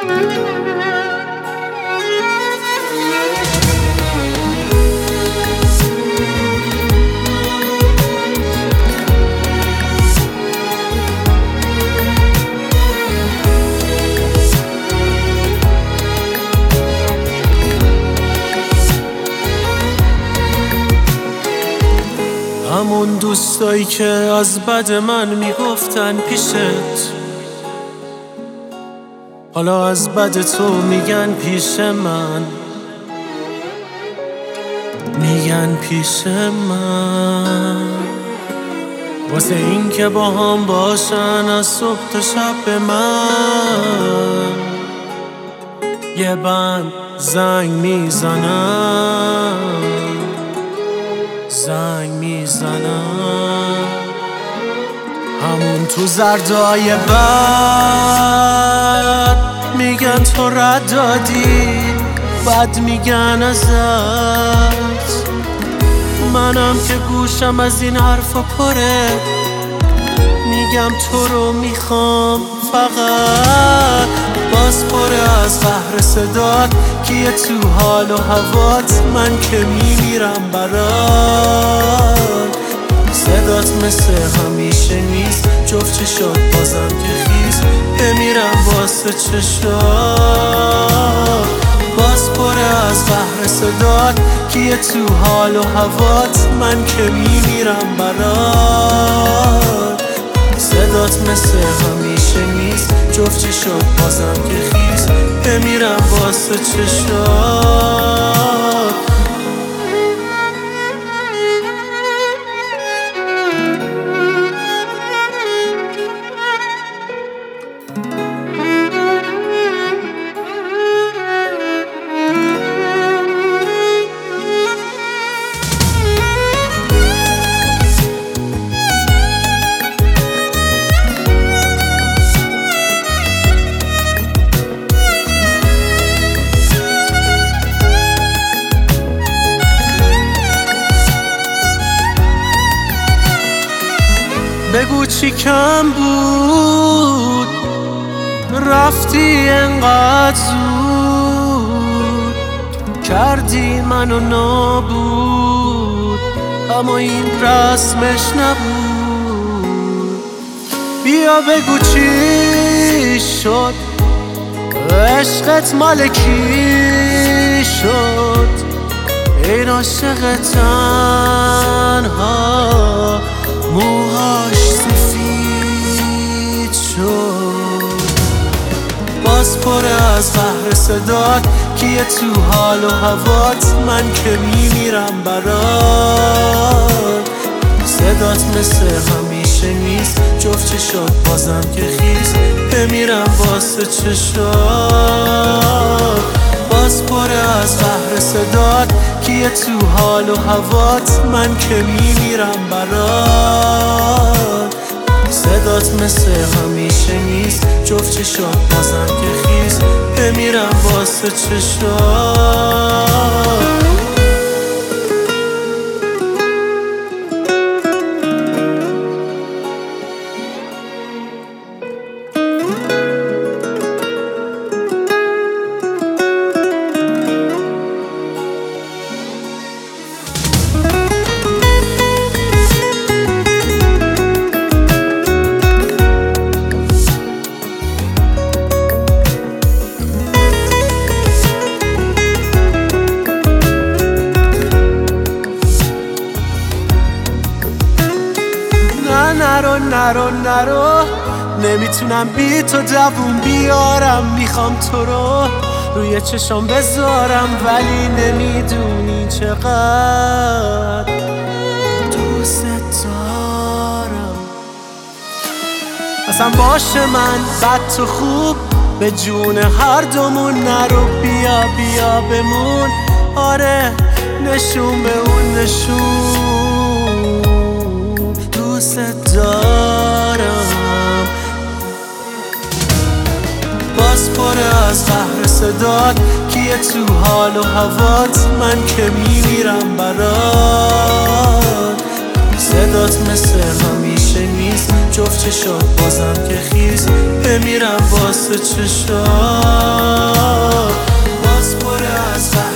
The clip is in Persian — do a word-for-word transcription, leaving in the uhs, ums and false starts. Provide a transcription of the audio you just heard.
همون دوستایی که از بد من میگفتن پیشت، حالا از بد تو میگن پیش من، میگن پیش من، واسه این که با هم باشن از صبح تا شب به من یه بند زنگ میزنن، زنگ میزنن. همون تو زردای بد میگن تو رد دادی، بد میگن ازت، منم که گوشم از این حرفا پره، میگم تو رو میخوام فقط. باز پره از قهر صدات کیه تو حال و هوات، من که میمیرم برات. صدات مثل همیشه نیست، جفت چشات بازم که خیز، بمیرم واسه چشات. باز پره از قهر صدات کیه تو حال و هوات، من که میمیرم برات. صدات مثل همیشه نیست، جفت چشات بازم که خیز، بمیرم واسه چشات. بگو چی کم بود رفتی انقدر زود، کردی منو نابود، اما این رسمش نبود. بیا بگو چی شد، عشقت مال کی شد، این عاشق تنها موهاش سفید شد. باز پره از قهر صدات کیه تو حال و هوات، من که میمیرم برات. صدات مثل همیشه نیست، جفت چشات بازم که خیز، بمیرم واسه چشات. باز پره از قهر صدات کیه تو حال و هوات، من که میمیرم برات. صدات مثل همیشه نیست، جفت چشات بازم که خیز، بمیرم واسه چشات. نرو نرو نرو، نمیتونم بی تو دووم بیارم، میخوام تو رو روی چشام بذارم، ولی نمیدونی چقدر دوست دارم. اصلا باشه من بد تو خوب، به جون هر دومون نرو، بیا بیا بمون، آره نشون به اون نشون، دوست دارم. باز پره از قهر صدات کیه تو حال و هوات، من که میمیرم برات. صدات مثل همیشه نیست، جفت چشات بازم که خیز، بمیرم واسه چشات باز پره از قهر